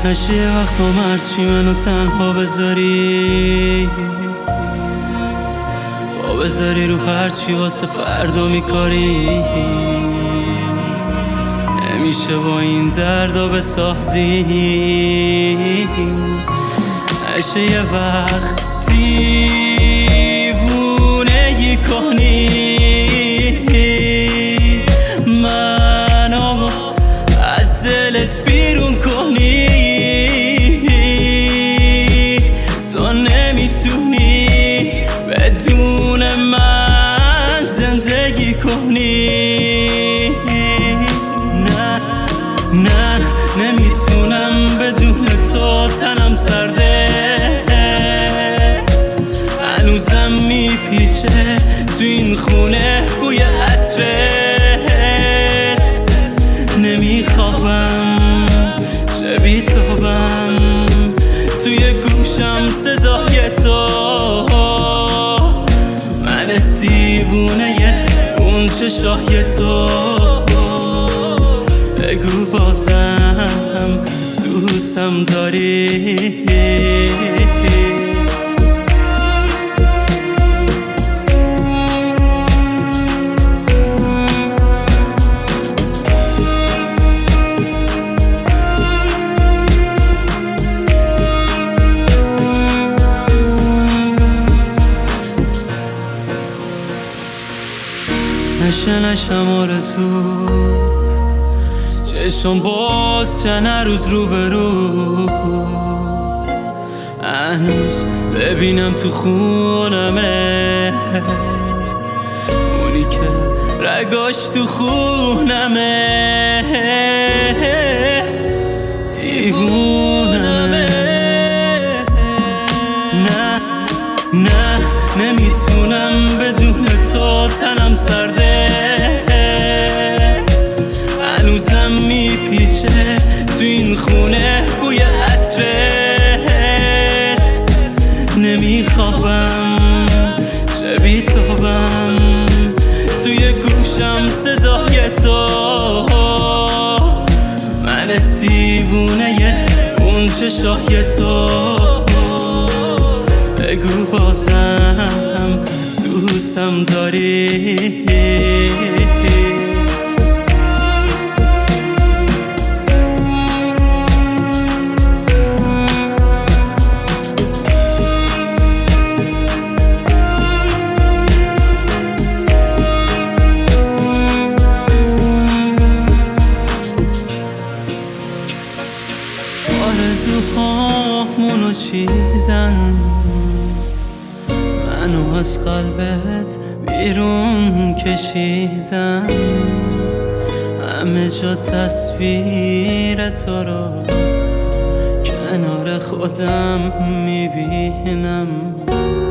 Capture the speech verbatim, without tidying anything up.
نشه یه وقت با مرچی منو تنها بذاری، با بذاری رو هرچی واسه فردا میکاری. نمیشه با این دردا بسازی. نشه یه وقت دیوونه ی کنی منو از دلت بیرون کنی. تو نمیتونی بدون من زندگی کنی. نه نه نمیتونم بدون تو، تنم سرده هنوزم میپیچه تو این خونه بوی عطرت. نمیخوابم چه بیتابم توی گوشم صدای تو. من دیوونه اون چشای تو. بگو بازم دوستم داری. نشه نشم آرزوت، چشم باز چند روز رو به روت. هنوز ببینم تو خونمه اونی که رگاش تو خونمه. دیوونمه. نه نه نمیتونم بدون تو، تنم سرده هنوزم میپیچه تو این خونه بوی عطرت. نمیخوابم چه بیتابم توی گوشم صدای تو. من دیوونه اون چشای تو. بگو بازم دوستم داری. آرزوهامونو چیدن منو از قلبت بیرون کشیدن. همه جا تصویر تو رو کنار خودم میبینم.